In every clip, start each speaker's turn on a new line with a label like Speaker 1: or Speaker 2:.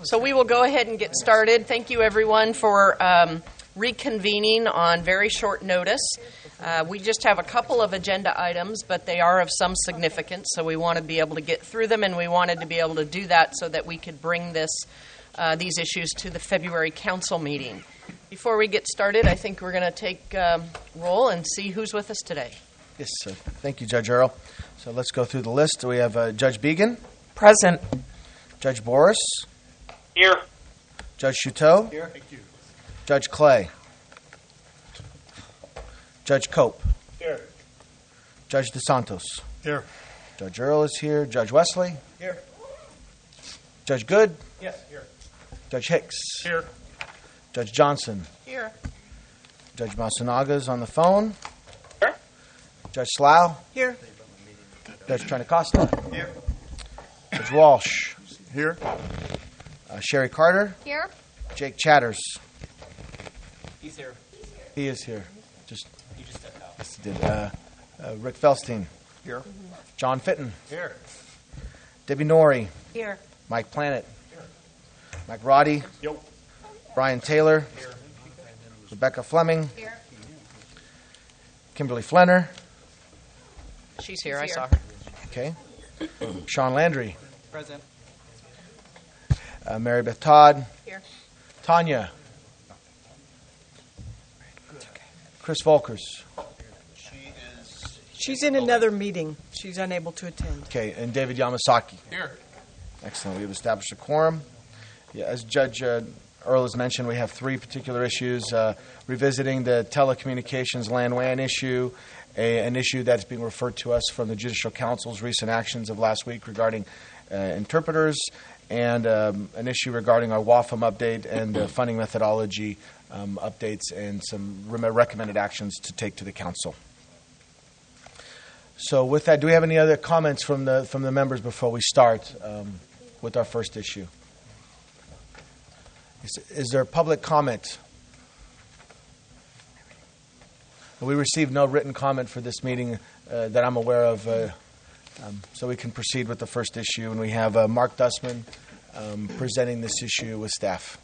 Speaker 1: So we will go ahead and get started. Thank you, everyone, for reconvening on very short notice. We just have a couple of agenda items, but they are of some significance, so we want to be able to get through them, and we wanted to be able to do that so that we could bring these issues to the February council meeting. Before we get started, I think we're going to take roll and see who's with us today.
Speaker 2: Yes, sir. Thank you, Judge Earl. So let's go through the list. We have Judge Began.
Speaker 3: Present.
Speaker 2: Judge Boris.
Speaker 4: Here.
Speaker 2: Judge Chouteau.
Speaker 4: Here. Thank you.
Speaker 2: Judge Clay. Judge Cope.
Speaker 4: Here.
Speaker 2: Judge DeSantos.
Speaker 4: Here.
Speaker 2: Judge Earl is here. Judge Wesley.
Speaker 4: Here.
Speaker 2: Judge Good.
Speaker 4: Yes, here.
Speaker 2: Judge Hicks.
Speaker 4: Here.
Speaker 2: Judge Johnson.
Speaker 1: Here.
Speaker 2: Judge Masunaga's on the phone.
Speaker 4: Here.
Speaker 2: Judge Slough.
Speaker 3: Here.
Speaker 2: Judge Trinacosta.
Speaker 4: Here.
Speaker 2: Judge Walsh.
Speaker 4: Here.
Speaker 2: Sherry Carter.
Speaker 1: Here.
Speaker 2: Jake Chatters.
Speaker 4: He's here.
Speaker 2: He is here.
Speaker 4: He just stepped out.
Speaker 2: Yes, he did. Rick Felstein.
Speaker 4: Here.
Speaker 2: John Fitton.
Speaker 4: Here.
Speaker 2: Debbie Norrie.
Speaker 1: Here.
Speaker 2: Mike Planet. Here. Mike Roddy.
Speaker 4: Yo.
Speaker 2: Brian Taylor.
Speaker 4: Here.
Speaker 2: Rebecca Fleming.
Speaker 1: Here.
Speaker 2: Kimberly Flenner.
Speaker 1: She's here. I saw her.
Speaker 2: Okay. Sean Landry.
Speaker 3: Present.
Speaker 2: Mary Beth Todd.
Speaker 1: Here.
Speaker 2: Tanya. Chris Volkers.
Speaker 3: She's in another meeting. She's unable to attend.
Speaker 2: Okay, and David Yamasaki.
Speaker 4: Here.
Speaker 2: Excellent. We've established a quorum. Yeah, as Judge Earl has mentioned, we have three particular issues. Revisiting the telecommunications land-WAN issue, an issue that's being referred to us from the Judicial Council's recent actions of last week regarding interpreters, and an issue regarding our WAFM update and funding methodology updates and some recommended actions to take to the council. So with that, do we have any other comments from the members before we start with our first issue? Is there public comment? We received no written comment for this meeting that I'm aware of, so we can proceed with the first issue. And we have Mark Dussman presenting this issue with staff.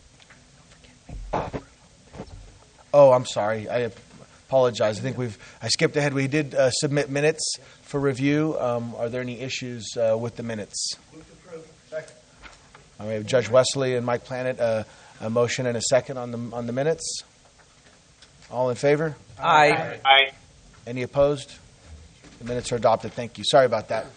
Speaker 2: Oh, I'm sorry. I apologize. I think I skipped ahead. We did submit minutes for review. Are there any issues with the minutes?
Speaker 4: Move to approve. Second.
Speaker 2: We have Judge Wesley and Mike Planet. A motion and a second on the minutes. All in favor?
Speaker 3: Aye.
Speaker 4: Aye.
Speaker 2: Any opposed? The minutes are adopted. Thank you. Sorry about that.